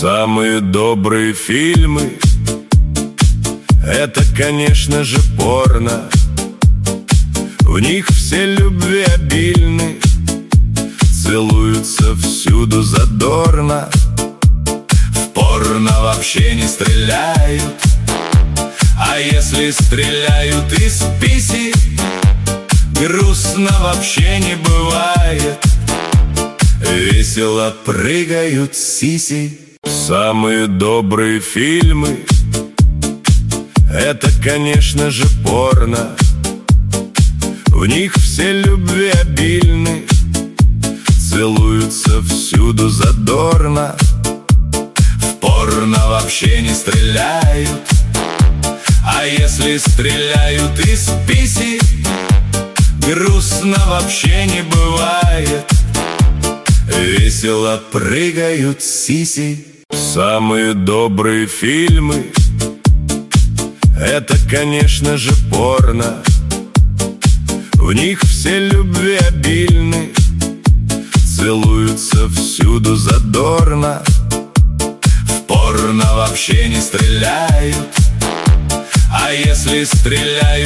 Самые добрые фильмы — это, конечно же, порно. В них все любвеобильны, целуются всюду задорно. В порно вообще не стреляют, а если стреляют из писи, грустно вообще не бывает. Весело прыгают сиси. Самые добрые фильмы — это, конечно же, порно. В них все любвеобильны, целуются всюду задорно. В порно вообще не стреляют, а если стреляют из писи, грустно вообще не бывает. Весело прыгают сиси. Самые добрые фильмы — это, конечно же, порно. В них все любвеобильны, целуются всюду задорно. В порно вообще не стреляют, а если стреляют